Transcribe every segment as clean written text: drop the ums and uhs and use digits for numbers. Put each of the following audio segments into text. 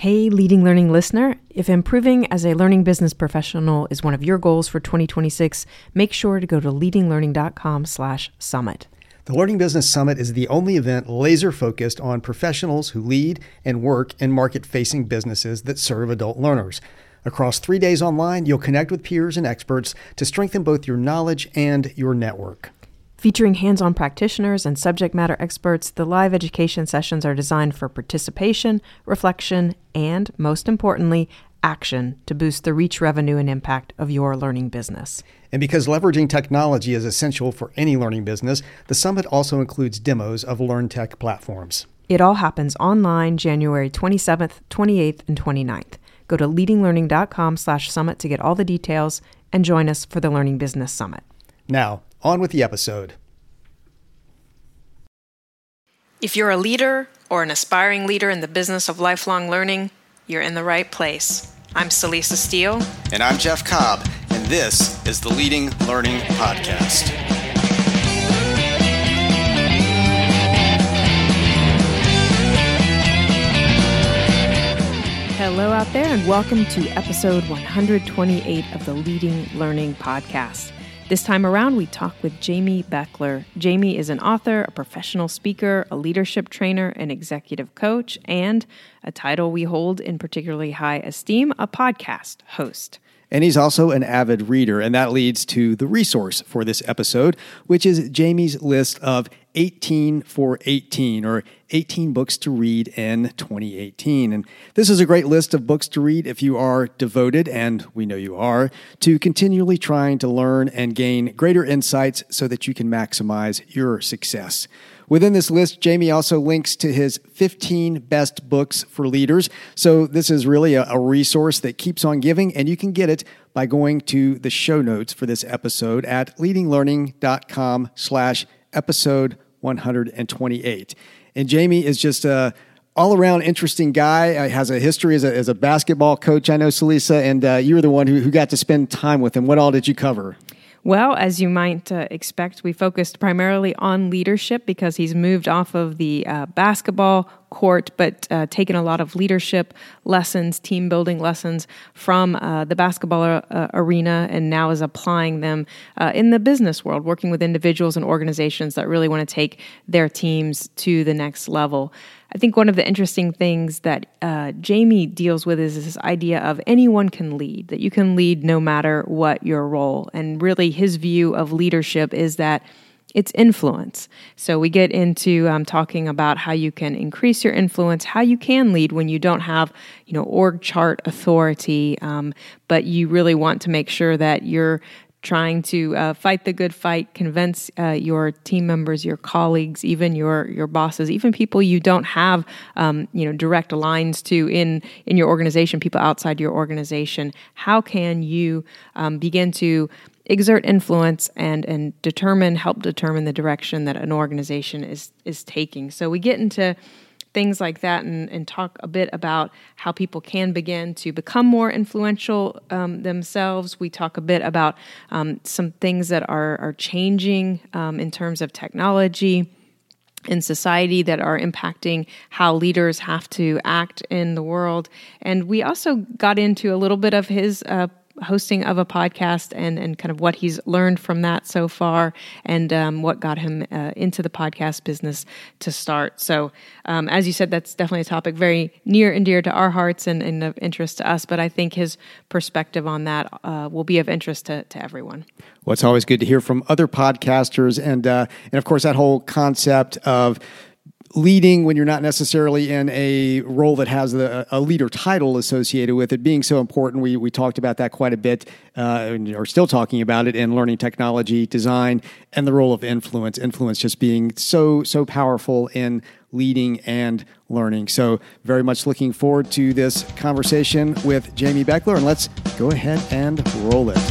Hey, Leading Learning listener, if improving as a learning business professional is one of your goals for 2026, make sure to go to leadinglearning.com/summit. The Learning Business Summit is the only event laser-focused on professionals who lead and work in market-facing businesses that serve adult learners. Across 3 days online, you'll connect with peers and experts to strengthen both your knowledge and your network. Featuring hands-on practitioners and subject matter experts, the live education sessions are designed for participation, reflection, and, most importantly, action to boost the reach, revenue, and impact of your learning business. And because leveraging technology is essential for any learning business, the summit also includes demos of LearnTech platforms. It all happens online January 27th, 28th, and 29th. Go to leadinglearning.com/summit to get all the details and join us for the Learning Business Summit. Now, on with the episode. If you're a leader or an aspiring leader in the business of lifelong learning, you're in the right place. I'm Celisa Steele. And I'm Jeff Cobb, and this is the Leading Learning Podcast. Hello out there, and welcome to episode 128 of the Leading Learning Podcast. This time around, we talk with Jamie Beckler. Jamie is an author, a professional speaker, a leadership trainer, an executive coach, and a title we hold in particularly high esteem, a podcast host. And he's also an avid reader, and that leads to the resource for this episode, which is Jamie's list of 18 for 18, or 18 books to read in 2018. And this is a great list of books to read if you are devoted, and we know you are, to continually trying to learn and gain greater insights so that you can maximize your success. Within this list, Jamie also links to his 15 best books for leaders. So this is really a resource that keeps on giving, and you can get it by going to the show notes for this episode at leadinglearning.com/episode 128. And Jamie is just a all-around interesting guy. Has a history as a basketball coach, I know, Celisa, and you were the one who got to spend time with him. What all did you cover? Well, as you might expect, we focused primarily on leadership because he's moved off of the basketball court, but taken a lot of leadership lessons, team building lessons from the basketball arena, and now is applying them in the business world, working with individuals and organizations that really want to take their teams to the next level. I think one of the interesting things that Jamie deals with is this idea of anyone can lead, that you can lead no matter what your role. And really his view of leadership is that it's influence. So we get into talking about how you can increase your influence, how you can lead when you don't have, org chart authority, but you really want to make sure that you're trying to fight the good fight, convince your team members, your colleagues, even your bosses, even people you don't have direct lines to in your organization, people outside your organization. How can you begin to exert influence and help determine the direction that an organization is taking? So we get into things like that and talk a bit about how people can begin to become more influential themselves. We talk a bit about some things that are changing in terms of technology in society that are impacting how leaders have to act in the world. And we also got into a little bit of his hosting of a podcast and kind of what he's learned from that so far and what got him into the podcast business to start. So as you said, that's definitely a topic very near and dear to our hearts and of interest to us, but I think his perspective on that will be of interest to everyone. Well, it's always good to hear from other podcasters and of course that whole concept of leading when you're not necessarily in a role that has a leader title associated with it being so important. We talked about that quite a bit and are still talking about it in learning technology, design, and the role of influence. Influence just being so powerful in leading and learning. So very much looking forward to this conversation with Jamie Beckler, and let's go ahead and roll it.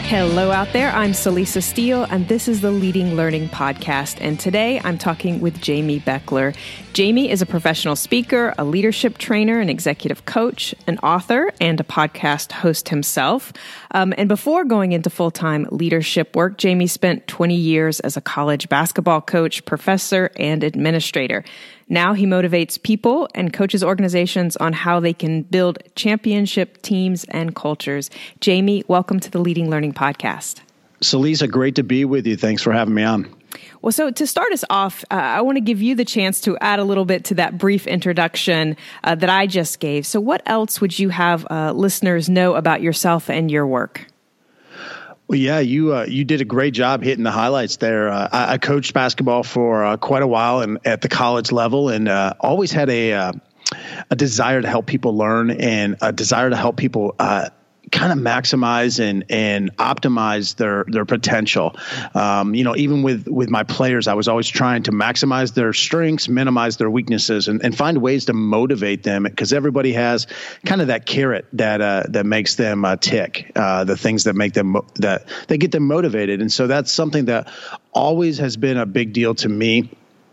Hello out there, I'm Celisa Steele, and this is the Leading Learning Podcast. And today I'm talking with Jamie Beckler. Jamie is a professional speaker, a leadership trainer, an executive coach, an author, and a podcast host himself. And before going into full-time leadership work, Jamie spent 20 years as a college basketball coach, professor, and administrator. Now he motivates people and coaches organizations on how they can build championship teams and cultures. Jamie, welcome to the Leading Learning Podcast. Celisa, great to be with you. Thanks for having me on. Well, so to start us off, I want to give you the chance to add a little bit to that brief introduction that I just gave. So what else would you have listeners know about yourself and your work? Well, yeah, you did a great job hitting the highlights there. I coached basketball for quite a while and at the college level, and always had a desire to help people learn and a desire to help people kind of maximize and optimize their potential. Even with my players, I was always trying to maximize their strengths, minimize their weaknesses, and find ways to motivate them, because everybody has kind of that carrot that makes them tick, the things that make them that get them motivated. And so that's something that always has been a big deal to me.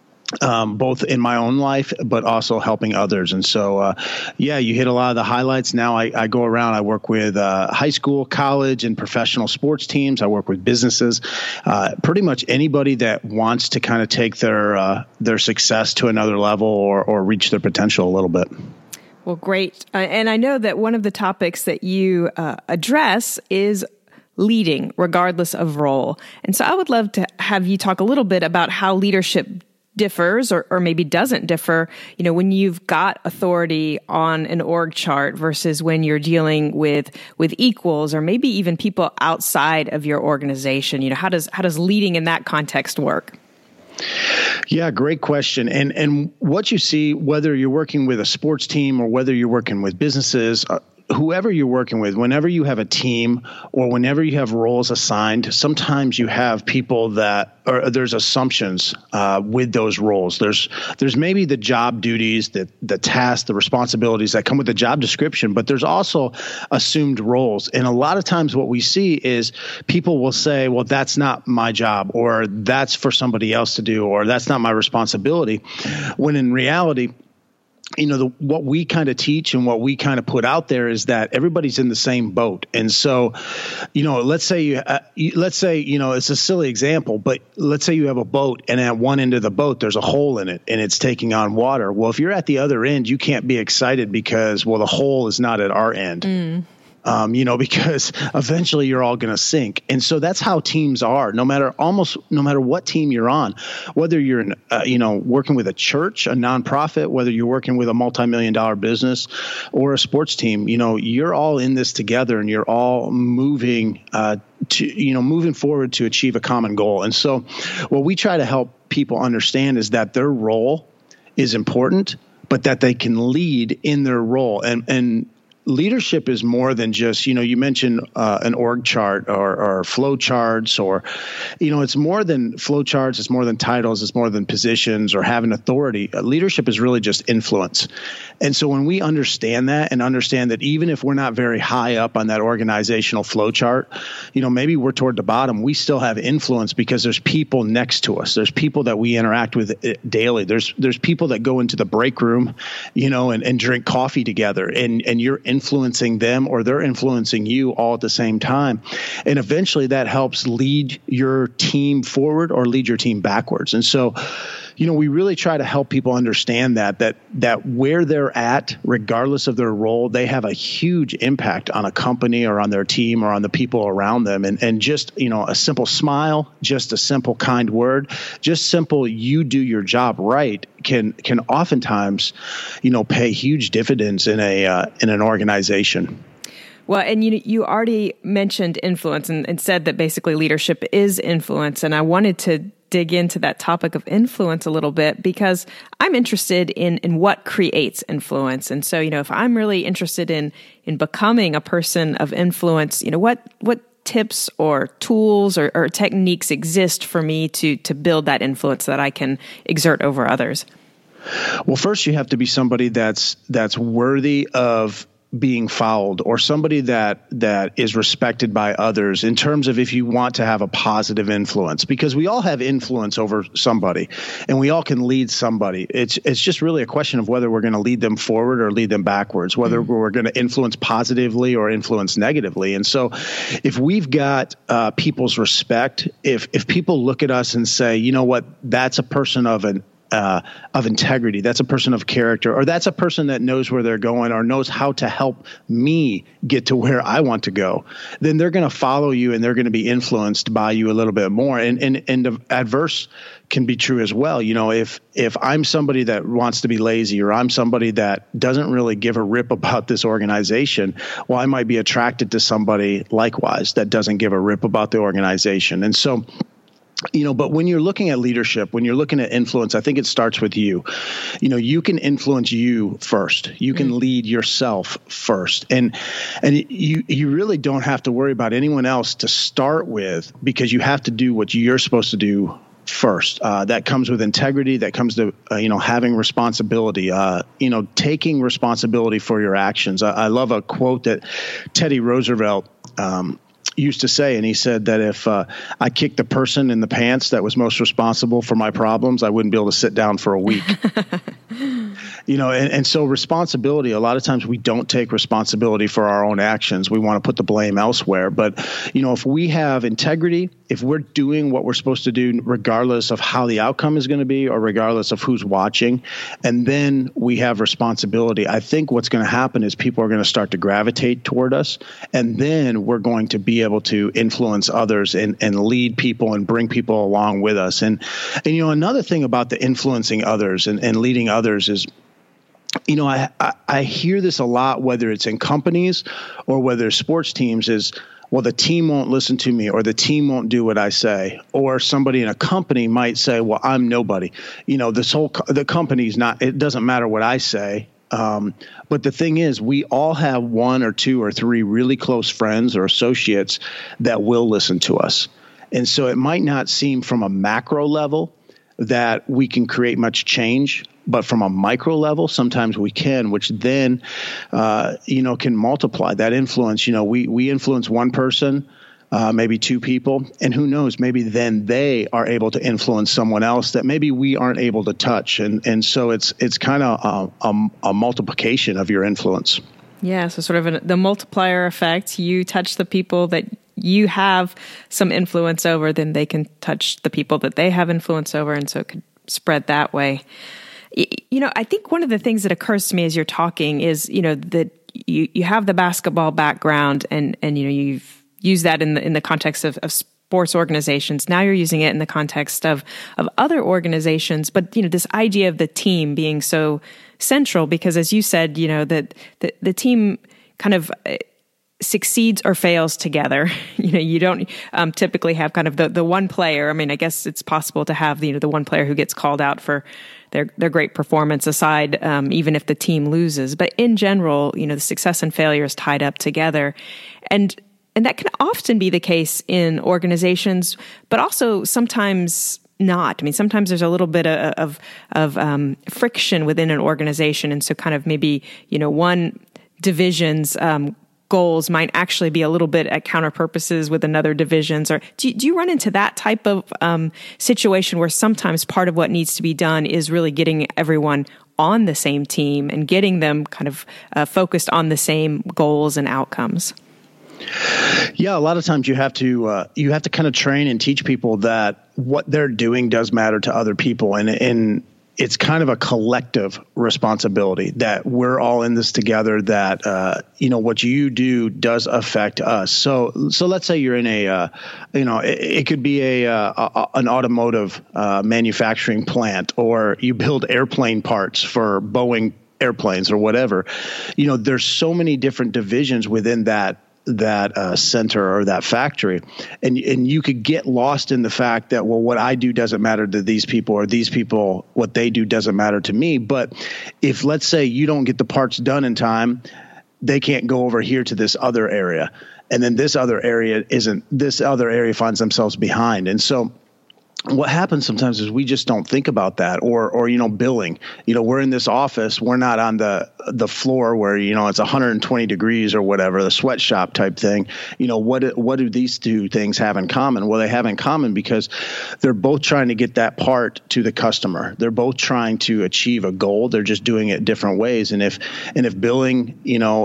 Both in my own life, but also helping others. And so, you hit a lot of the highlights. Now I go around, I work with high school, college, and professional sports teams. I work with businesses, pretty much anybody that wants to kind of take their success to another level or reach their potential a little bit. Well, great. And I know that one of the topics that you address is leading, regardless of role. And so I would love to have you talk a little bit about how leadership differs or maybe doesn't differ, when you've got authority on an org chart versus when you're dealing with equals or maybe even people outside of your organization. How does leading in that context work? Yeah, great question. And what you see, whether you're working with a sports team or whether you're working with businesses, whoever you're working with, whenever you have a team or whenever you have roles assigned, sometimes you have people there's assumptions with those roles. There's maybe the job duties, the tasks, the responsibilities that come with the job description, but there's also assumed roles. And a lot of times what we see is people will say, well, that's not my job, or that's for somebody else to do, or that's not my responsibility. When in reality, what we kind of teach and what we kind of put out there is that everybody's in the same boat. And so, let's say it's a silly example, but let's say you have a boat and at one end of the boat, there's a hole in it and it's taking on water. Well, if you're at the other end, you can't be excited because, the hole is not at our end. Because eventually you're all going to sink. And so that's how teams are, no matter what team you're on, whether you're working with a church, a nonprofit, whether you're working with a multi-million-dollar business or a sports team, you're all in this together and you're all moving forward to achieve a common goal. And so what we try to help people understand is that their role is important, but that they can lead in their role. And leadership is more than just, you mentioned an org chart or flow charts, or, it's more than flow charts. It's more than titles. It's more than positions or having authority. Leadership is really just influence. And so when we understand that and understand that even if we're not very high up on that organizational flow chart, maybe we're toward the bottom, we still have influence because there's people next to us. There's people that we interact with daily. There's people that go into the break room, and drink coffee together, and you're influencing them or they're influencing you all at the same time. And eventually that helps lead your team forward or lead your team backwards. And so, we really try to help people understand that where they're at, regardless of their role, they have a huge impact on a company or on their team or on the people around them. And just, a simple smile, just a simple kind word, just simple, you do your job right can oftentimes, pay huge dividends in an organization. Well, and you already mentioned influence and said that basically leadership is influence. And I wanted to dig into that topic of influence a little bit because I'm interested in what creates influence. And so, if I'm really interested in becoming a person of influence, what tips or tools or techniques exist for me to build that influence that I can exert over others? Well, first you have to be somebody that's worthy of being followed, or somebody that is respected by others, in terms of if you want to have a positive influence, because we all have influence over somebody and we all can lead somebody. It's just really a question of whether we're going to lead them forward or lead them backwards, whether we're going to influence positively or influence negatively. And so if we've got people's respect, if people look at us and say, you know what, that's a person of integrity, that's a person of character, or that's a person that knows where they're going or knows how to help me get to where I want to go, then they're going to follow you and they're going to be influenced by you a little bit more. And the adverse can be true as well. You know, if I'm somebody that wants to be lazy, or I'm somebody that doesn't really give a rip about this organization, well, I might be attracted to somebody likewise that doesn't give a rip about the organization. And so, you know, but when you're looking at leadership, when you're looking at influence, I think it starts with you. You know, you can influence you first. You can lead yourself first. And you really don't have to worry about anyone else to start with, because you have to do what you're supposed to do first. That comes with integrity. That comes to, having responsibility, taking responsibility for your actions. I love a quote that Teddy Roosevelt used to say, and he said that if I kicked the person in the pants that was most responsible for my problems, I wouldn't be able to sit down for a week. And so responsibility, a lot of times we don't take responsibility for our own actions. We want to put the blame elsewhere. But, if we have integrity, if we're doing what we're supposed to do, regardless of how the outcome is going to be or regardless of who's watching, and then we have responsibility, I think what's going to happen is people are going to start to gravitate toward us, and then we're going to be able to influence others and lead people and bring people along with us. And another thing about the influencing others and leading others is, I hear this a lot, whether it's in companies or whether it's sports teams, is, well, the team won't listen to me, or the team won't do what I say, or somebody in a company might say, well, I'm nobody. The company's not, it doesn't matter what I say. But the thing is, we all have one or two or three really close friends or associates that will listen to us. And so it might not seem from a macro level that we can create much change, but from a micro level, sometimes we can, which then, can multiply that influence. We influence one person, maybe two people, and who knows, maybe then they are able to influence someone else that maybe we aren't able to touch. And so it's kind of a multiplication of your influence. Yeah, so sort of the multiplier effect. You touch the people that you have some influence over, then they can touch the people that they have influence over, and so it could spread that way. I think one of the things that occurs to me as you're talking is, that you have the basketball background and you've used that in the context of sports organizations. Now you're using it in the context of other organizations. But, this idea of the team being so central, because as you said, that the team kind of succeeds or fails together. You don't typically have kind of the one player. I mean, I guess it's possible to have the one player who gets called out for their great performance aside, even if the team loses. But in general, the success and failure is tied up together. And that can often be the case in organizations, but also sometimes not. I mean, sometimes there's a little bit of friction within an organization. And so kind of maybe, one division's goals might actually be a little bit at counter purposes with another division's. Or do you run into that type of situation where sometimes part of what needs to be done is really getting everyone on the same team and getting them kind of focused on the same goals and outcomes? Yeah, a lot of times you have to kind of train and teach people that what they're doing does matter to other people, and it's kind of a collective responsibility that we're all in this together, that, what you do does affect us. So let's say you're in it could be an automotive manufacturing plant, or you build airplane parts for Boeing airplanes or whatever. There's so many different divisions within that center or that factory. And you could get lost in the fact that, well, what I do doesn't matter to these people, or these people, what they do doesn't matter to me. But if, let's say, you don't get the parts done in time, they can't go over here to this other area. And then this other area finds themselves behind. And so what happens sometimes is we just don't think about that, or billing. We're in this office, we're not on the floor where it's 120 degrees or whatever, the sweatshop type thing. What do these two things have in common? Well, they have in common because they're both trying to get that part to the customer. They're both trying to achieve a goal. They're just doing it different ways. And if billing,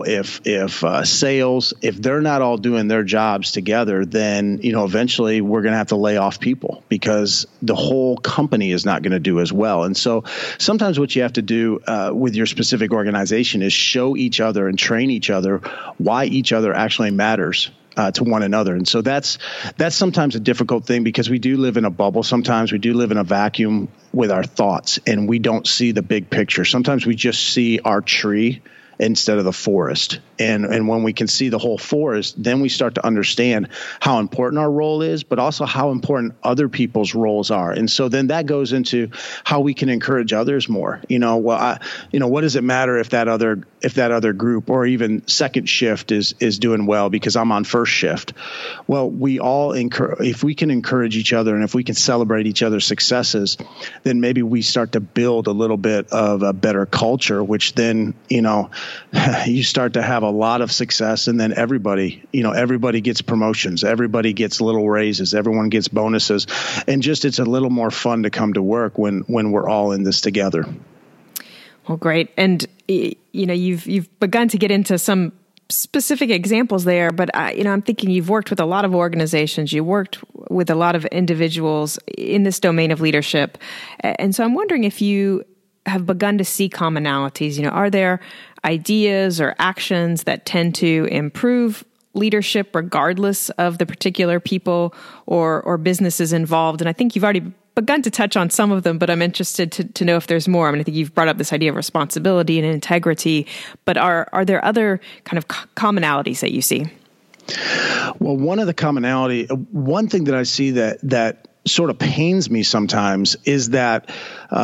if sales, if they're not all doing their jobs together, then eventually we're going to have to lay off people because the whole company is not going to do as well. And so sometimes what you have to do with your specific organization is show each other and train each other why each other actually matters to one another. And so that's sometimes a difficult thing because we do live in a bubble. Sometimes we do live in a vacuum with our thoughts and we don't see the big picture. Sometimes we just see our tree instead of the forest. And when we can see the whole forest, then we start to understand how important our role is, but also how important other people's roles are. And so then that goes into how we can encourage others more. What does it matter if that other group or even second shift is doing well because I'm on first shift? Well, we all if we can encourage each other and if we can celebrate each other's successes, then maybe we start to build a little bit of a better culture, which then, you start to have a lot of success, and then everybody gets promotions, everybody gets little raises, everyone gets bonuses, and just it's a little more fun to come to work when we're all in this together. Well, great. And you've begun to get into some specific examples there, but I'm thinking you've worked with a lot of organizations, you worked with a lot of individuals in this domain of leadership, and so I'm wondering if you have begun to see commonalities. Are there ideas or actions that tend to improve leadership regardless of the particular people or businesses involved? And I think you've already begun to touch on some of them, but I'm interested to know if there's more. I think you've brought up this idea of responsibility and integrity, but are there other kind of commonalities that you see? Well, one thing that I see that sort of pains me sometimes is that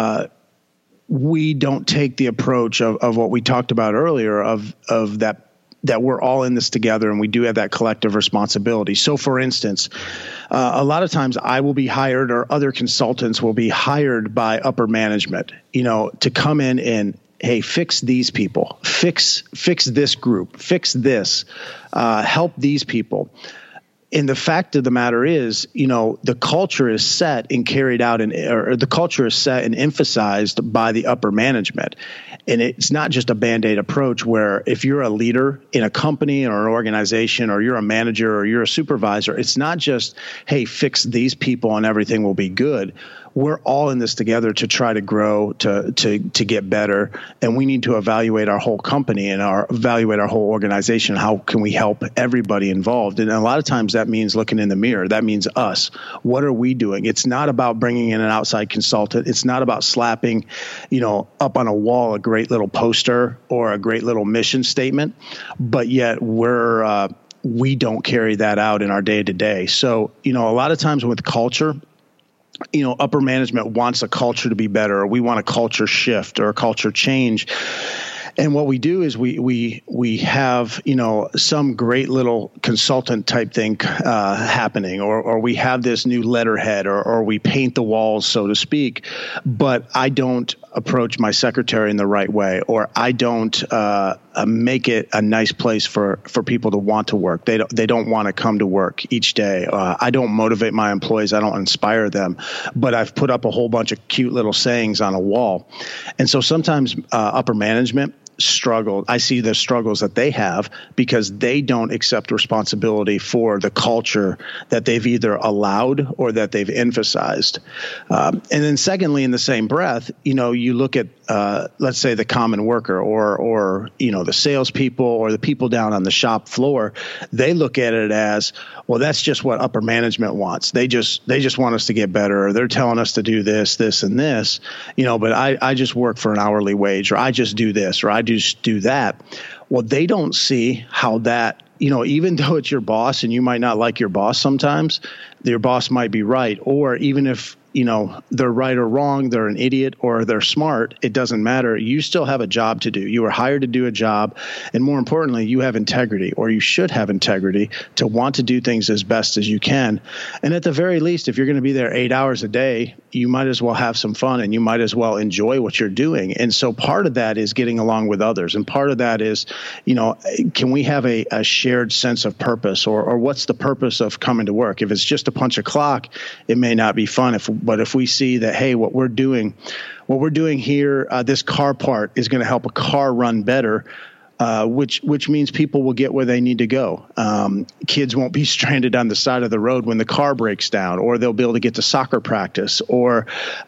we don't take the approach of what we talked about earlier of that we're all in this together and we do have that collective responsibility. So for instance, a lot of times I will be hired or other consultants will be hired by upper management, to come in and, hey, fix these people, fix this group, fix this, help these people. And the fact of the matter is, the culture is set and carried out, or the culture is set and emphasized by the upper management. And it's not just a Band-Aid approach where if you're a leader in a company or an organization, or you're a manager or you're a supervisor, it's not just, hey, fix these people and everything will be good. We're all in this together to try to grow, to get better, and we need to evaluate our whole company and evaluate our whole organization. How can we help everybody involved? And a lot of times that means looking in the mirror. That means us. What are we doing? It's not about bringing in an outside consultant. It's not about slapping, up on a wall a great little poster or a great little mission statement, but yet we don't carry that out in our day to day. So, a lot of times with culture, upper management wants a culture to be better, or we want a culture shift or a culture change. And what we do is we have, some great little consultant type thing happening, or we have this new letterhead, or we paint the walls, so to speak. But I don't approach my secretary in the right way, or I don't make it a nice place for people to want to work. They don't want to come to work each day. I don't motivate my employees. I don't inspire them. But I've put up a whole bunch of cute little sayings on a wall. And so sometimes upper management struggle. I see the struggles that they have because they don't accept responsibility for the culture that they've either allowed or that they've emphasized. And then secondly, in the same breath, you look at, let's say the common worker or the salespeople or the people down on the shop floor, they look at it as, well, that's just what upper management wants. They just want us to get better, or they're telling us to do this, this, and this, but I just work for an hourly wage, or I just do this, or I just do that. Well, they don't see how that, even though it's your boss and you might not like your boss sometimes, your boss might be right. Or even if, they're right or wrong, they're an idiot or they're smart, it doesn't matter. You still have a job to do. You were hired to do a job. And more importantly, you have integrity, or you should have integrity, to want to do things as best as you can. And at the very least, if you're going to be there 8 hours a day, you might as well have some fun, and you might as well enjoy what you're doing. And so part of that is getting along with others. And part of that is, can we have a shared sense of purpose, or what's the purpose of coming to work? If it's just to punch a clock, it may not be fun. But if we see that, hey, what we're doing here, this car part is going to help a car run better, which means people will get where they need to go. Kids won't be stranded on the side of the road when the car breaks down, or they'll be able to get to soccer practice, or,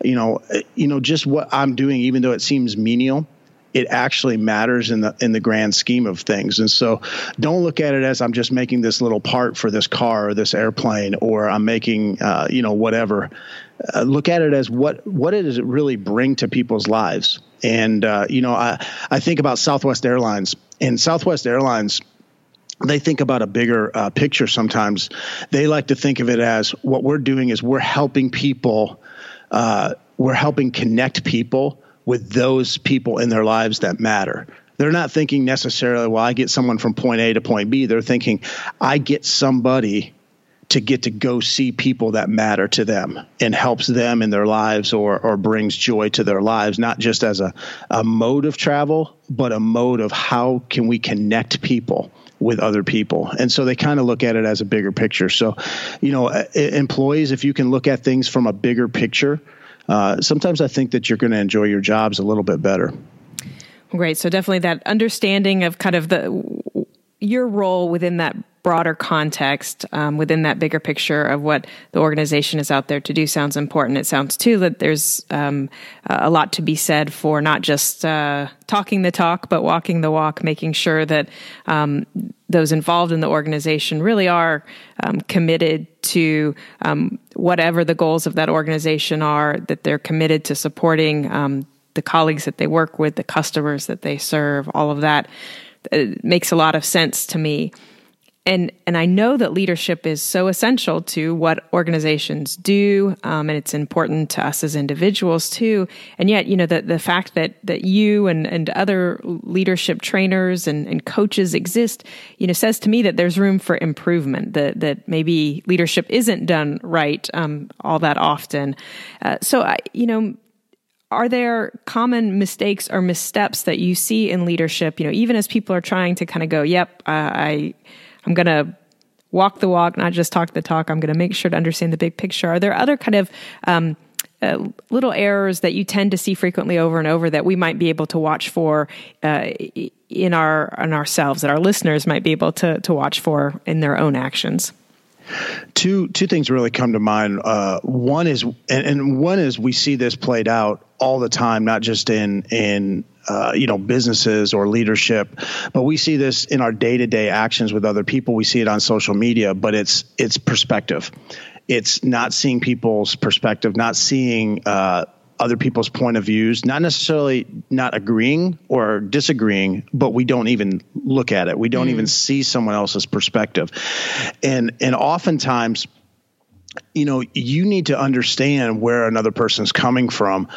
just what I'm doing, even though it seems menial, it actually matters in the grand scheme of things. And so don't look at it as I'm just making this little part for this car or this airplane, or I'm making, whatever. Look at it as what does it really bring to people's lives? And, I think about Southwest Airlines, and Southwest Airlines, they think about a bigger picture sometimes. They like to think of it as, what we're doing is we're helping people, we're helping connect people with those people in their lives that matter. They're not thinking necessarily, well, I get someone from point A to point B. They're thinking, I get somebody to get to go see people that matter to them and helps them in their lives, or brings joy to their lives, not just as a mode of travel, but a mode of how can we connect people with other people. And so they kind of look at it as a bigger picture. So, employees, if you can look at things from a bigger picture, sometimes I think that you're going to enjoy your jobs a little bit better. Great. So definitely that understanding of kind of your role within that broader context, within that bigger picture of what the organization is out there to do sounds important. It sounds too that there's a lot to be said for not just talking the talk, but walking the walk, making sure that those involved in the organization really are committed to whatever the goals of that organization are, that they're committed to supporting the colleagues that they work with, the customers that they serve, all of that. It makes a lot of sense to me. And I know that leadership is so essential to what organizations do, and it's important to us as individuals too. And yet, the fact that you and other leadership trainers and coaches exist, says to me that there's room for improvement, that maybe leadership isn't done right all that often. Are there common mistakes or missteps that you see in leadership, even as people are trying to kind of go, yep, I'm going to walk the walk, not just talk the talk. I'm going to make sure to understand the big picture. Are there other kind of little errors that you tend to see frequently over and over that we might be able to watch for in ourselves, that our listeners might be able to watch for in their own actions? Two things really come to mind. One is we see this played out all the time, not just in businesses or leadership, but we see this in our day-to-day actions with other people. We see it on social media, but it's perspective. It's not seeing people's perspective, not seeing other people's point of views, not necessarily not agreeing or disagreeing, but we don't even look at it. We don't even see someone else's perspective. And oftentimes, you need to understand where another person's coming from.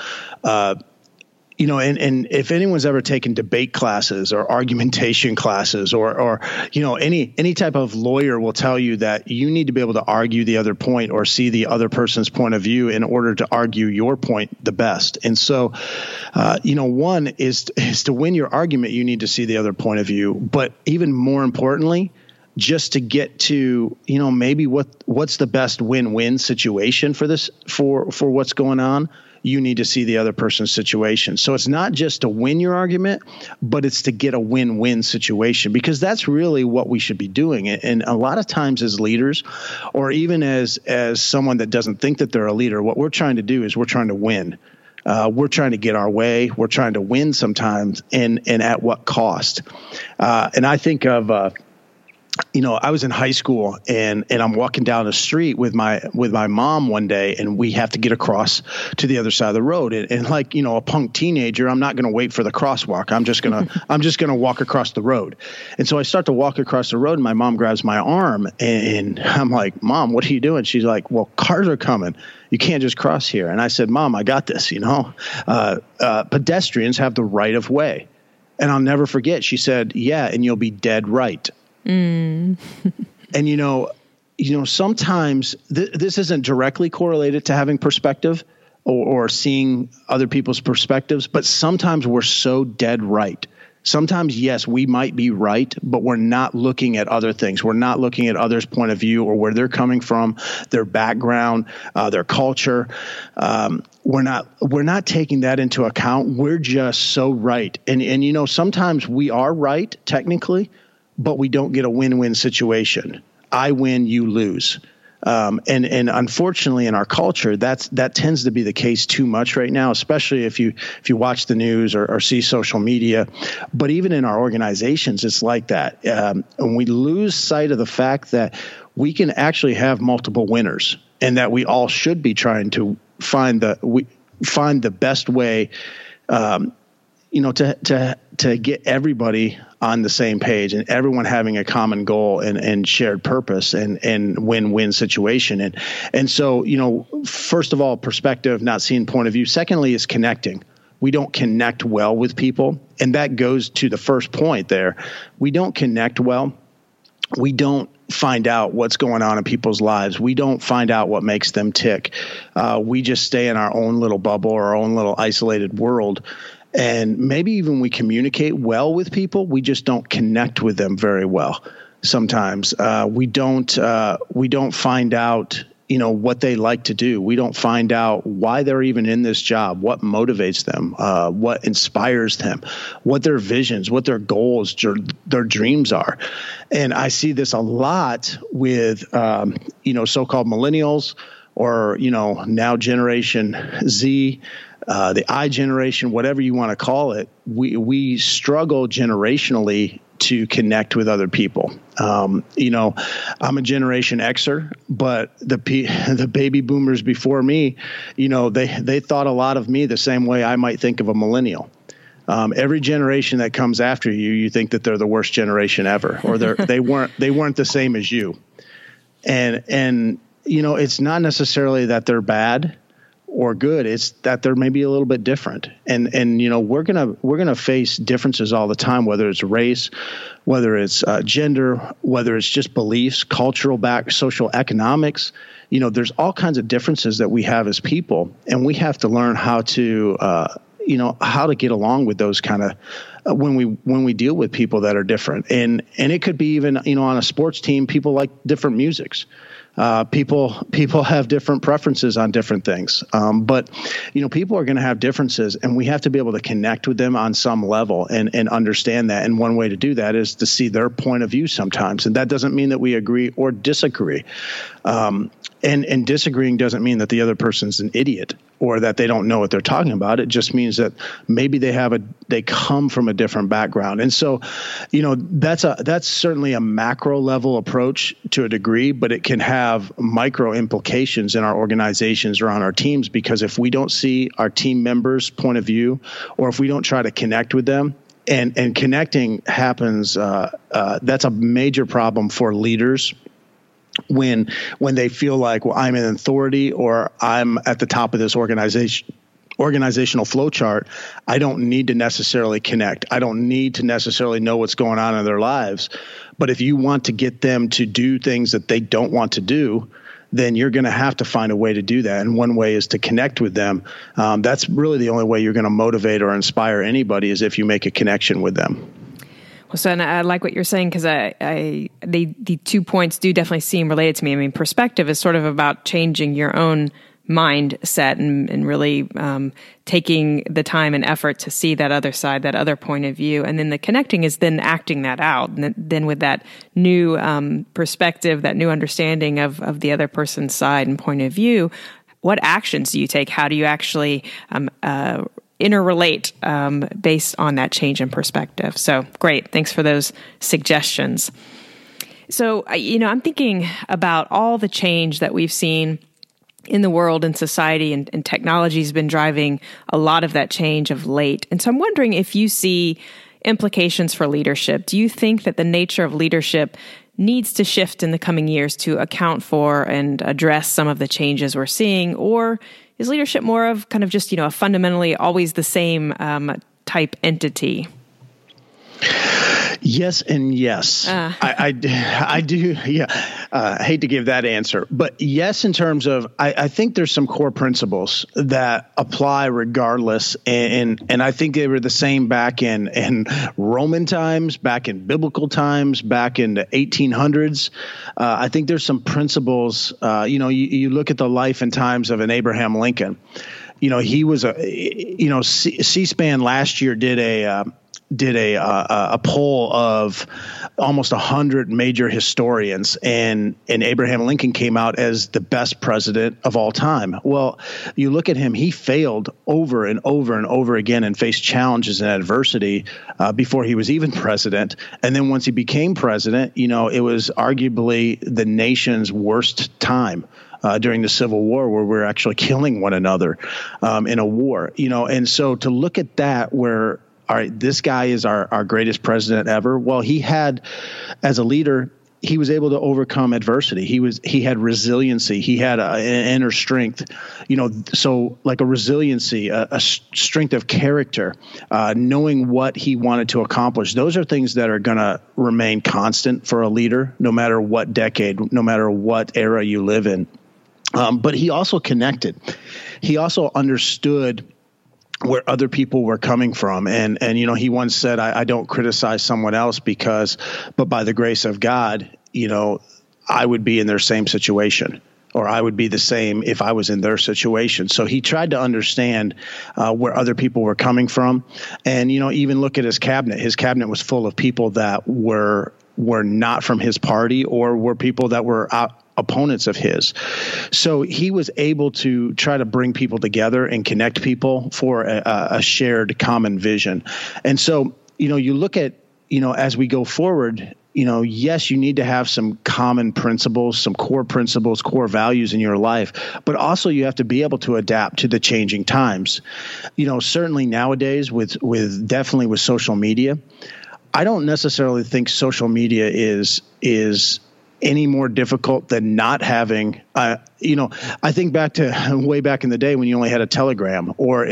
And if anyone's ever taken debate classes or argumentation classes or any type of lawyer will tell you that you need to be able to argue the other point or see the other person's point of view in order to argue your point the best. And so, one is to win your argument, you need to see the other point of view. But even more importantly, just to get to, maybe what's the best win-win situation for this, for what's going on, you need to see the other person's situation. So it's not just to win your argument, but it's to get a win-win situation, because that's really what we should be doing. And a lot of times as leaders, or even as someone that doesn't think that they're a leader, what we're trying to do is we're trying to win. We're trying to get our way. We're trying to win sometimes, and at what cost? And I think of I was in high school and I'm walking down the street with my mom one day, and we have to get across to the other side of the road. And like, a punk teenager, I'm not going to wait for the crosswalk. I'm just going to walk across the road. And so I start to walk across the road, and my mom grabs my arm, and I'm like, Mom, what are you doing? She's like, well, cars are coming. You can't just cross here. And I said, Mom, I got this, pedestrians have the right of way. And I'll never forget. She said, yeah, and you'll be dead right. And, sometimes this isn't directly correlated to having perspective or seeing other people's perspectives, but sometimes we're so dead right. Sometimes, yes, we might be right, but we're not looking at other things. We're not looking at others' point of view or where they're coming from, their background, their culture. We're not taking that into account. We're just so right. And sometimes we are right technically, but we don't get a win-win situation. I win, you lose. And unfortunately in our culture, that tends to be the case too much right now, especially if you watch the news or see social media. But even in our organizations, it's like that. And we lose sight of the fact that we can actually have multiple winners, and that we all should be trying to find the best way, to get everybody on the same page and everyone having a common goal and shared purpose and win-win situation. And so, first of all, perspective, not seeing point of view. Secondly is connecting. We don't connect well with people. And that goes to the first point there. We don't connect well. We don't find out what's going on in people's lives. We don't find out what makes them tick. We just stay in our own little bubble or our own little isolated world. And maybe even we communicate well with people, we just don't connect with them very well. Sometimes we don't find out, what they like to do. We don't find out why they're even in this job, what motivates them, what inspires them, what their visions, what their goals, their dreams are. And I see this a lot with, so-called millennials or, now Generation Z, the I generation, whatever you want to call it. We struggle generationally to connect with other people. I'm a Generation Xer, but the baby boomers before me, they thought a lot of me the same way I might think of a millennial. Every generation that comes after you think that they're the worst generation ever, or they weren't the same as you. And it's not necessarily that they're bad or good. It's that they're maybe a little bit different. And we're gonna face differences all the time, whether it's race, whether it's gender, whether it's just beliefs, cultural social economics. There's all kinds of differences that we have as people, and we have to learn how to get along with those kind of when we deal with people that are different. And it could be even on a sports team, people like different musics. People have different preferences on different things. But people are going to have differences, and we have to be able to connect with them on some level and understand that. And one way to do that is to see their point of view sometimes. And that doesn't mean that we agree or disagree. And disagreeing doesn't mean that the other person's an idiot or that they don't know what they're talking about. It just means that maybe they come from a different background. And so, that's certainly a macro level approach to a degree, but it can have micro implications in our organizations or on our teams, because if we don't see our team members' point of view, or if we don't try to connect with them, and connecting happens, that's a major problem for leaders. When they feel like, well, I'm an authority or I'm at the top of this organizational flow chart, I don't need to necessarily connect. I don't need to necessarily know what's going on in their lives. But if you want to get them to do things that they don't want to do, then you're going to have to find a way to do that. And one way is to connect with them. That's really the only way you're going to motivate or inspire anybody, is if you make a connection with them. So, and I like what you're saying, because the 2 points do definitely seem related to me. I mean, perspective is sort of about changing your own mindset and really taking the time and effort to see that other side, that other point of view. And then the connecting is then acting that out. And then with that new perspective, that new understanding of the other person's side and point of view, what actions do you take? How do you actually interrelate based on that change in perspective? So great. Thanks for those suggestions. So, I'm thinking about all the change that we've seen in the world and society, and technology has been driving a lot of that change of late. And so I'm wondering if you see implications for leadership. Do you think that the nature of leadership needs to shift in the coming years to account for and address some of the changes we're seeing? Or is leadership more of kind of just, a fundamentally always the same type entity? Yes and yes. I do. Yeah. I hate to give that answer, but yes, in terms of, I think there's some core principles that apply regardless. And I think they were the same back in Roman times, back in biblical times, back in the 1800s. I think there's some principles, you look at the life and times of an Abraham Lincoln. He was C-SPAN last year did a poll of almost 100 major historians, and Abraham Lincoln came out as the best president of all time. Well, you look at him, he failed over and over and over again and faced challenges and adversity before he was even president. And then once he became president, it was arguably the nation's worst time. During the Civil War, where we're actually killing one another in a war, and so to look at that, where all right, this guy is our greatest president ever. Well, he had, as a leader, he was able to overcome adversity. He had resiliency. He had an inner strength, so like a resiliency, a strength of character, knowing what he wanted to accomplish. Those are things that are going to remain constant for a leader, no matter what decade, no matter what era you live in. But he also connected. He also understood where other people were coming from. And he once said, I don't criticize someone else but by the grace of God, I would be in their same situation, or I would be the same if I was in their situation. So he tried to understand where other people were coming from. And, even look at his cabinet. His cabinet was full of people that were not from his party, or were people that were opponents of his. So he was able to try to bring people together and connect people for a shared common vision. And so, you look at, as we go forward, yes, you need to have some common principles, some core principles, core values in your life, but also you have to be able to adapt to the changing times. Certainly nowadays with social media, I don't necessarily think social media is any more difficult than not having, I think back to way back in the day when you only had a telegram, or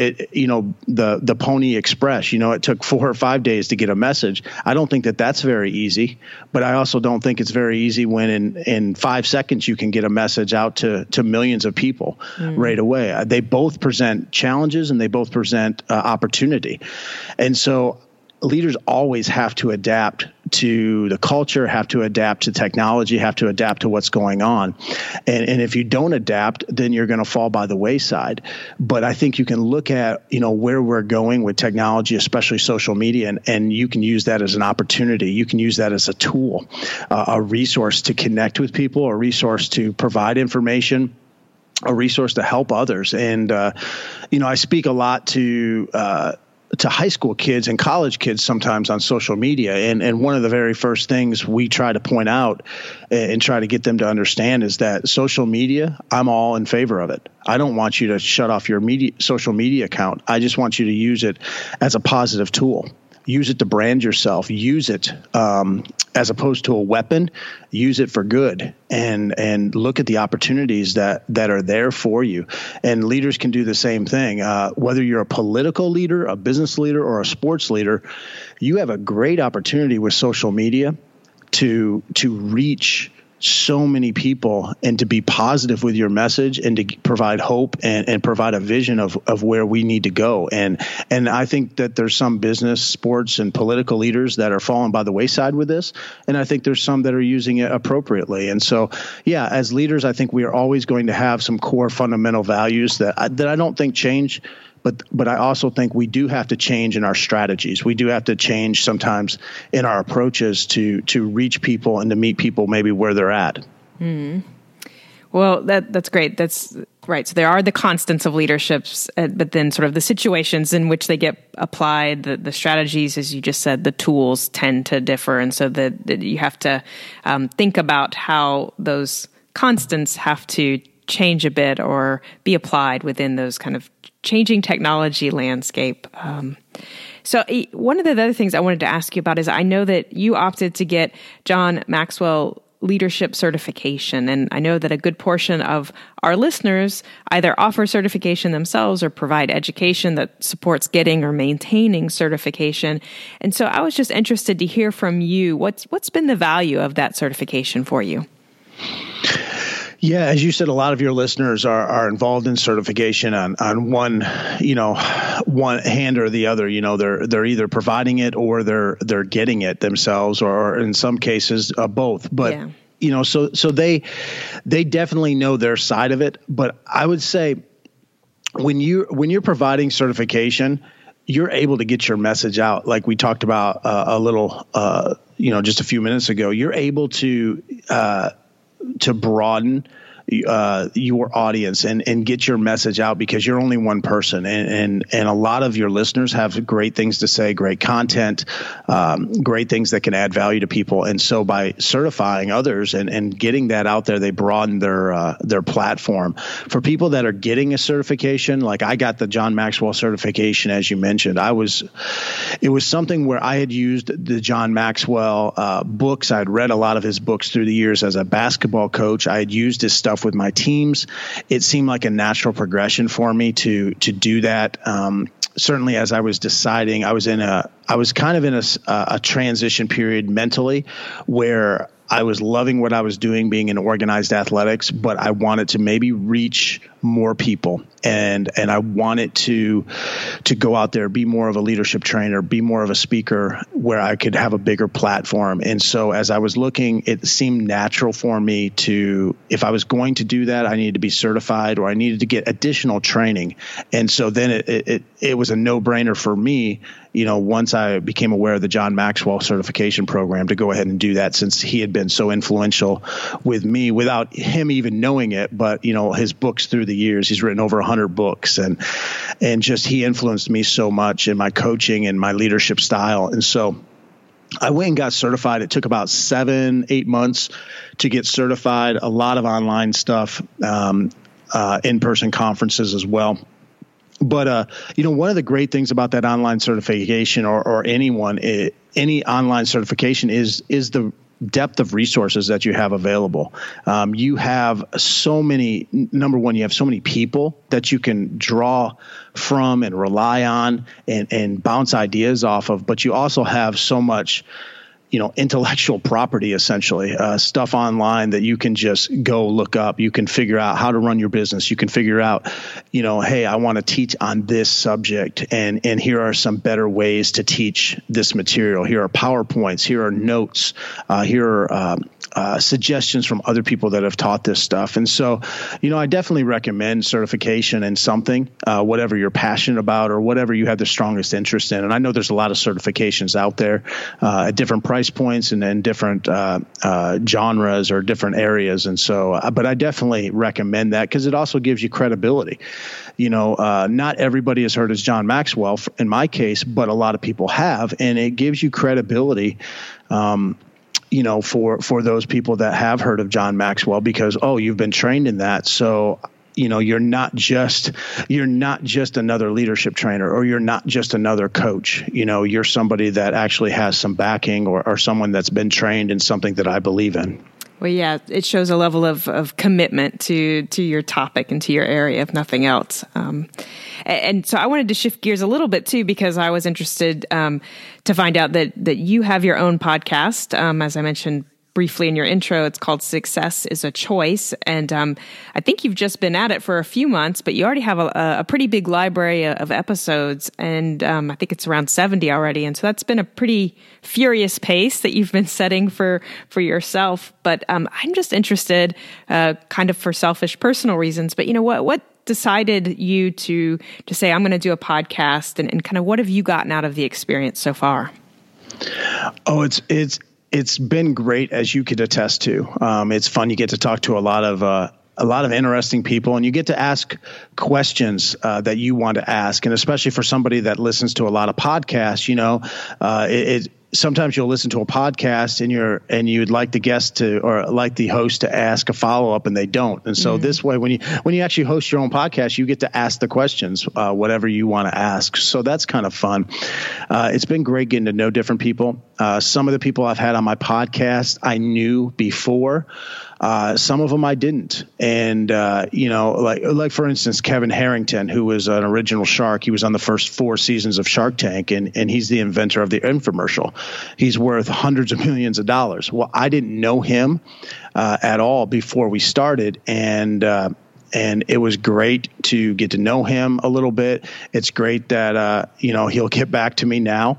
the Pony Express, it took 4 or 5 days to get a message. I don't think that that's very easy, but I also don't think it's very easy when in 5 seconds you can get a message out to millions of people right away. They both present challenges and they both present opportunity. And so leaders always have to adapt to the culture, have to adapt to technology, have to adapt to what's going on. And if you don't adapt, then you're going to fall by the wayside. But I think you can look at, where we're going with technology, especially social media, and you can use that as an opportunity. You can use that as a tool, a resource to connect with people, a resource to provide information, a resource to help others. And, I speak a lot to high school kids and college kids sometimes on social media. And one of the very first things we try to point out and try to get them to understand is that social media, I'm all in favor of it. I don't want you to shut off your social media account. I just want you to use it as a positive tool. Use it to brand yourself. Use it as opposed to a weapon. Use it for good, and look at the opportunities that are there for you. And leaders can do the same thing. Whether you're a political leader, a business leader, or a sports leader, you have a great opportunity with social media to reach so many people and to be positive with your message and to provide hope and provide a vision of where we need to go. And I think that there's some business, sports, and political leaders that are falling by the wayside with this. And I think there's some that are using it appropriately. And so, yeah, as leaders, I think we are always going to have some core fundamental values that I don't think change. But I also think we do have to change in our strategies. We do have to change sometimes in our approaches to reach people and to meet people maybe where they're at. Well, that's great. That's Right. So there are the constants of leaderships, but then sort of the situations in which they get applied, the strategies, as you just said, the tools tend to differ. And so that you have to think about how those constants have to change a bit or be applied within those kind of changing technology landscape. So one of the other things I wanted to ask you about is I know that you opted to get John Maxwell leadership certification. And I know that a good portion of our listeners either offer certification themselves or provide education that supports getting or maintaining certification. And so I was just interested to hear from you, what's been the value of that certification for you? Yeah, as you said, a lot of your listeners are involved in certification on one hand or the other. They're either providing it or they're getting it themselves, or in some cases both. But so they definitely know their side of it. But I would say when you're providing certification, you're able to get your message out, like we talked about a little, just a few minutes ago. You're able to broaden your audience and get your message out, because you're only one person, and a lot of your listeners have great things to say, great content, great things that can add value to people. And so by certifying others and getting that out there, they broaden their platform. For people that are getting a certification, like I got the John Maxwell certification, as you mentioned, it was something where I had used the John Maxwell books. I'd read a lot of his books through the years as a basketball coach. I had used his stuff with my teams. It seemed like a natural progression for me to do that. Certainly, as I was deciding, I was kind of in a transition period mentally, where I was loving what I was doing, being in organized athletics, but I wanted to maybe reach more people, and I wanted to go out there, be more of a leadership trainer, be more of a speaker, where I could have a bigger platform. And so as I was looking, it seemed natural for me to, if I was going to do that, I needed to be certified, or I needed to get additional training. And so then it was a no-brainer for me, once I became aware of the John Maxwell certification program, to go ahead and do that, since he had been so influential with me without him even knowing it. But, his books through the years, he's written over 100 books, and just he influenced me so much in my coaching and my leadership style. And so I went and got certified. It took about 7-8 months to get certified, a lot of online stuff, in-person conferences as well. But, one of the great things about that online certification or any online certification is the depth of resources that you have available. You have so many, number one, you have so many people that you can draw from and rely on and bounce ideas off of, but you also have so much intellectual property, essentially, stuff online that you can just go look up. You can figure out how to run your business. You can figure out, hey, I want to teach on this subject, and here are some better ways to teach this material. Here are PowerPoints. Here are notes. Here are suggestions from other people that have taught this stuff. And so, I definitely recommend certification in something, whatever you're passionate about or whatever you have the strongest interest in. And I know there's a lot of certifications out there at different price points and then different genres or different areas. And so, but I definitely recommend that, because it also gives you credibility. Not everybody has heard of John Maxwell in my case, but a lot of people have, and it gives you credibility. For those people that have heard of John Maxwell, because, you've been trained in that. So, you're not just another leadership trainer, or you're not just another coach. You're somebody that actually has some backing, or someone that's been trained in something that I believe in. Well, yeah, it shows a level of commitment to your topic and to your area, if nothing else. And so I wanted to shift gears a little bit too, because I was interested to find out that you have your own podcast. As I mentioned briefly in your intro, it's called Success is a Choice. And I think you've just been at it for a few months, but you already have a pretty big library of episodes. And I think it's around 70 already. And so that's been a pretty furious pace that you've been setting for yourself. But I'm just interested, kind of for selfish personal reasons, but what decided you to say, I'm going to do a podcast, and kind of what have you gotten out of the experience so far? Oh, it's been great, as you could attest to. It's fun. You get to talk to a lot of a lot of interesting people, and you get to ask questions that you want to ask. And especially for somebody that listens to a lot of podcasts, sometimes you'll listen to a podcast and you'd like the guest to, or like the host to ask a follow-up, and they don't. And so this way, when you actually host your own podcast, you get to ask the questions, whatever you want to ask. So that's kind of fun. It's been great getting to know different people. Some of the people I've had on my podcast I knew before. Some of them I didn't. And, like for instance, Kevin Harrington, who was an original Shark. He was on the first 4 seasons of Shark Tank, and he's the inventor of the infomercial. He's worth hundreds of millions of dollars. Well, I didn't know him at all before we started. And it was great to get to know him a little bit. It's great that, he'll get back to me now.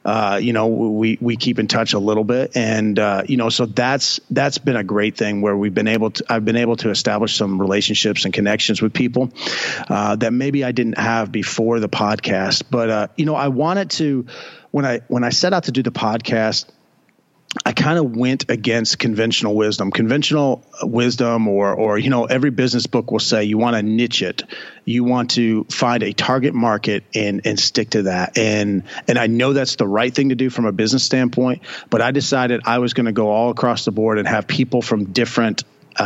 We keep in touch a little bit, and so that's been a great thing where I've been able to establish some relationships and connections with people that maybe I didn't have before the podcast. But I wanted to, when I set out to do the podcast, I kind of went against conventional wisdom. Conventional wisdom, or every business book will say you want to niche it. You want to find a target market and stick to that. And I know that's the right thing to do from a business standpoint, but I decided I was going to go all across the board and have people from different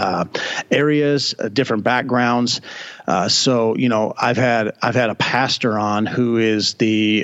areas, different backgrounds. So I've had a pastor on who is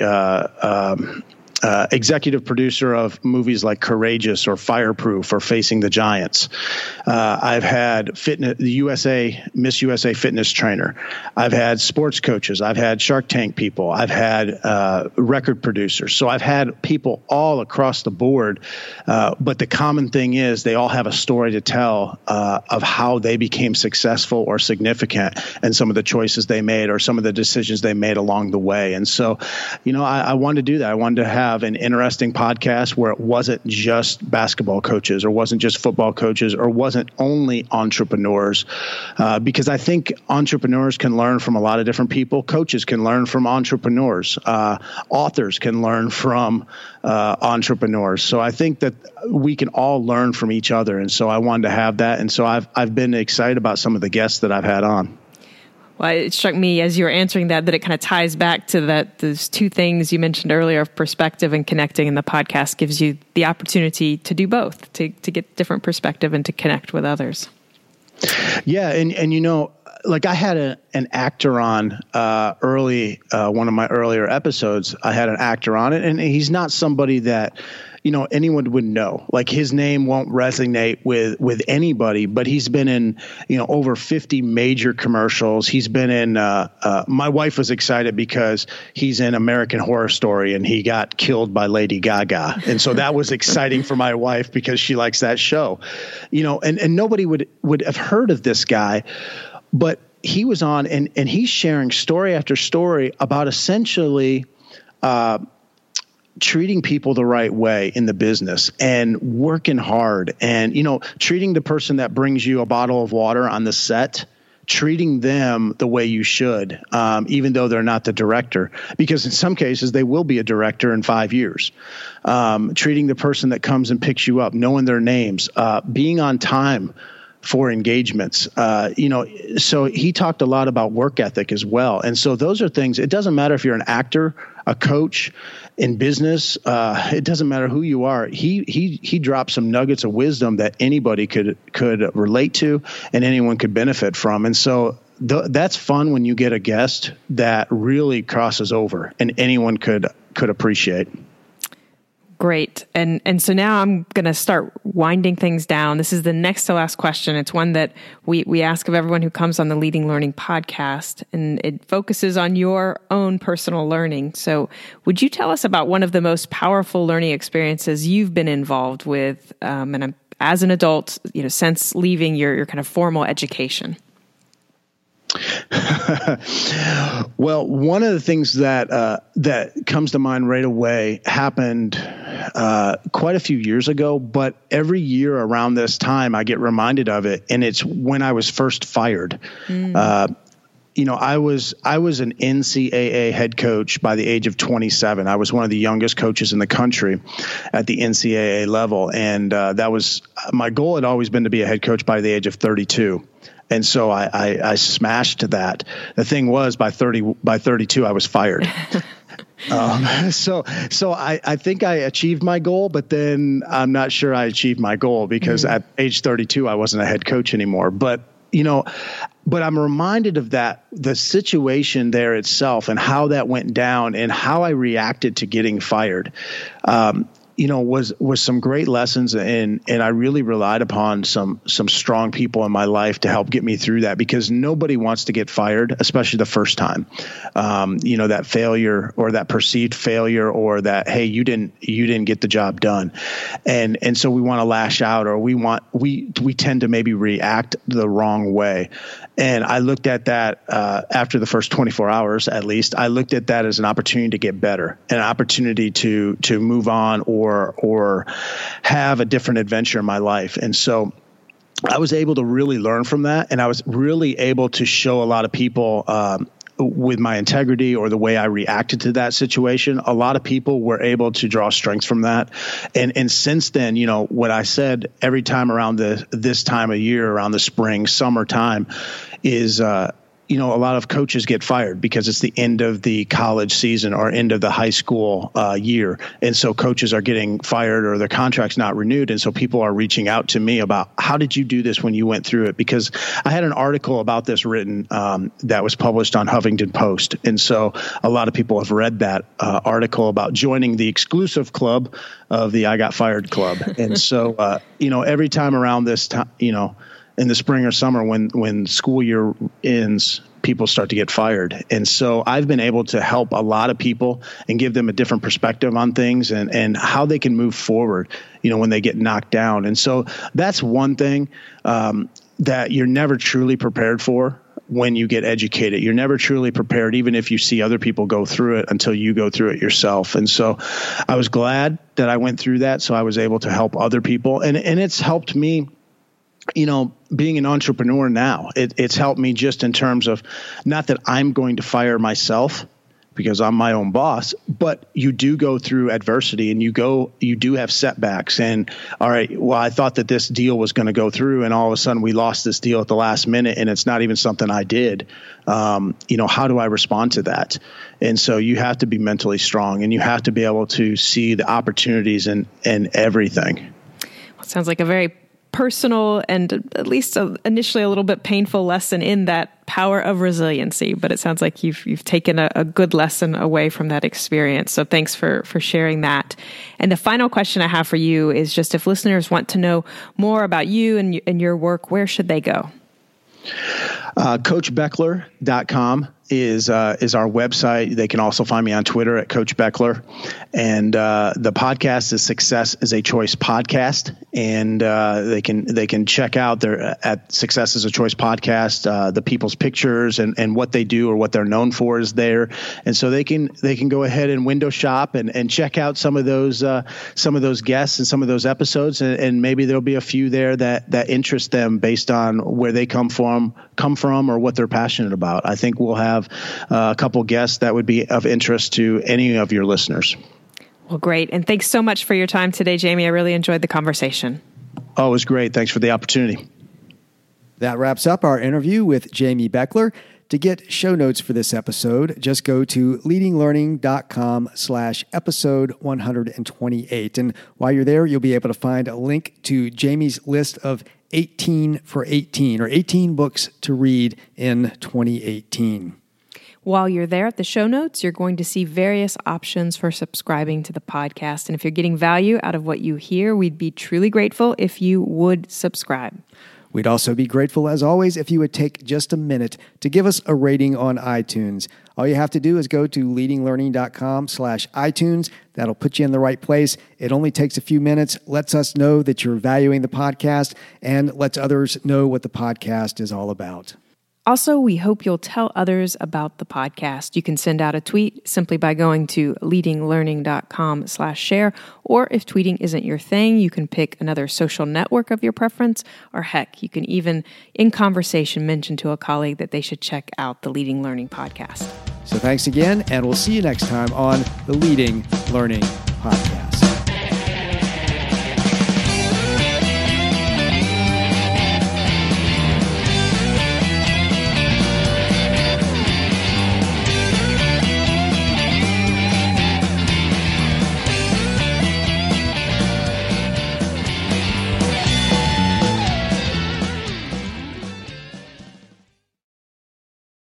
the executive producer of movies like Courageous or Fireproof or Facing the Giants. I've had the Miss USA fitness trainer. I've had sports coaches. I've had Shark Tank people. I've had record producers. So I've had people all across the board. But the common thing is they all have a story to tell of how they became successful or significant, and some of the choices they made or some of the decisions they made along the way. And so, I wanted to do that. I wanted to have an interesting podcast where it wasn't just basketball coaches or wasn't just football coaches or wasn't only entrepreneurs, because I think entrepreneurs can learn from a lot of different people. Coaches can learn from entrepreneurs. Authors can learn from entrepreneurs. So I think that we can all learn from each other. And so I wanted to have that. And so I've been excited about some of the guests that I've had on. Well, it struck me as you were answering that it kind of ties back to those 2 things you mentioned earlier of perspective and connecting, and the podcast gives you the opportunity to do both, to get different perspective and to connect with others. Yeah. And like I had an actor on early, one of my earlier episodes. I had an actor on it, and he's not somebody that anyone would know. Like, his name won't resonate with anybody, but he's been in, over 50 major commercials. He's been in, my wife was excited because he's in American Horror Story and he got killed by Lady Gaga. And so that was exciting for my wife because she likes that show, and nobody would have heard of this guy, but he was on and he's sharing story after story about essentially, treating people the right way in the business and working hard and, treating the person that brings you a bottle of water on the set, treating them the way you should, even though they're not the director, because in some cases they will be a director in 5 years. Treating the person that comes and picks you up, knowing their names, being on time for engagements, so he talked a lot about work ethic as well. And so those are things, it doesn't matter if you're an actor, a coach in business, it doesn't matter who you are. He dropped some nuggets of wisdom that anybody could relate to and anyone could benefit from. And so that's fun when you get a guest that really crosses over and anyone could appreciate. Great. And so now I'm going to start winding things down. This is the next to last question. It's one that we ask of everyone who comes on the Leading Learning podcast, and it focuses on your own personal learning. So would you tell us about one of the most powerful learning experiences you've been involved with, and as an adult, since leaving your kind of formal education? Well, one of the things that comes to mind right away happened quite a few years ago, but every year around this time I get reminded of it, and it's when I was first fired. I was an NCAA head coach by the age of 27. I was one of the youngest coaches in the country at the NCAA level, and that was my goal. Had always been to be a head coach by the age of 32. And so I smashed that. The thing was, by 32, I was fired. So I think I achieved my goal, but then I'm not sure I achieved my goal because at age 32, I wasn't a head coach anymore. But I'm reminded of that, the situation there itself and how that went down and how I reacted to getting fired. Was some great lessons, and I really relied upon some strong people in my life to help get me through that, because nobody wants to get fired, especially the first time. That failure or that perceived failure, or that, hey, you didn't get the job done, and so we want to lash out, or we tend to maybe react the wrong way. And I looked at that after the first 24 hours, at least. I looked at that as an opportunity to get better, an opportunity to move on or have a different adventure in my life. And so I was able to really learn from that, and I was really able to show a lot of people with my integrity or the way I reacted to that situation. A lot of people were able to draw strength from that. And since then, what I said every time around this time of year, around the spring, summertime, is a lot of coaches get fired because it's the end of the college season or end of the high school year. And so coaches are getting fired or their contract's not renewed. And so people are reaching out to me about, how did you do this when you went through it? Because I had an article about this written that was published on Huffington Post. And so a lot of people have read that article about joining the exclusive club of the I Got Fired Club. And so, every time around this time, in the spring or summer, when school year ends, people start to get fired. And so I've been able to help a lot of people and give them a different perspective on things and how they can move forward, when they get knocked down. And so that's one thing that you're never truly prepared for when you get educated. You're never truly prepared, even if you see other people go through it, until you go through it yourself. And so I was glad that I went through that, so I was able to help other people. And it's helped me, being an entrepreneur now. It's helped me just in terms of, not that I'm going to fire myself because I'm my own boss, but you do go through adversity and you do have setbacks. And all right, well, I thought that this deal was going to go through, and all of a sudden we lost this deal at the last minute, and it's not even something I did. How do I respond to that? And so you have to be mentally strong, and you have to be able to see the opportunities in everything. Well, it sounds like a very personal and at least initially a little bit painful lesson in that power of resiliency. But it sounds like you've taken a good lesson away from that experience. So thanks for sharing that. And the final question I have for you is just, if listeners want to know more about you and your work, where should they go? CoachBeckler.com is our website. They can also find me on Twitter at Coach Beckler. And the podcast is Success is a Choice Podcast. And they can check out at Success is a Choice Podcast, the people's pictures and what they do or what they're known for is there. And so they can go ahead and window shop and check out some of those guests and some of those episodes. And maybe there'll be a few there that interest them based on where they come from or what they're passionate about. I think we'll have a couple guests that would be of interest to any of your listeners. Well, great. And thanks so much for your time today, Jamie. I really enjoyed the conversation. Oh, it was great. Thanks for the opportunity. That wraps up our interview with Jamie Beckler. To get show notes for this episode, just go to leadinglearning.com/episode 128. And while you're there, you'll be able to find a link to Jamie's list of 18 for 18, or 18 books to read in 2018. While you're there at the show notes, you're going to see various options for subscribing to the podcast. And if you're getting value out of what you hear, we'd be truly grateful if you would subscribe. We'd also be grateful, as always, if you would take just a minute to give us a rating on iTunes. All you have to do is go to leadinglearning.com/iTunes. That'll put you in the right place. It only takes a few minutes, lets us know that you're valuing the podcast, and lets others know what the podcast is all about. Also, we hope you'll tell others about the podcast. You can send out a tweet simply by going to leadinglearning.com/share. Or if tweeting isn't your thing, you can pick another social network of your preference. Or heck, you can even, in conversation, mention to a colleague that they should check out the Leading Learning podcast. So thanks again, and we'll see you next time on the Leading Learning Podcast.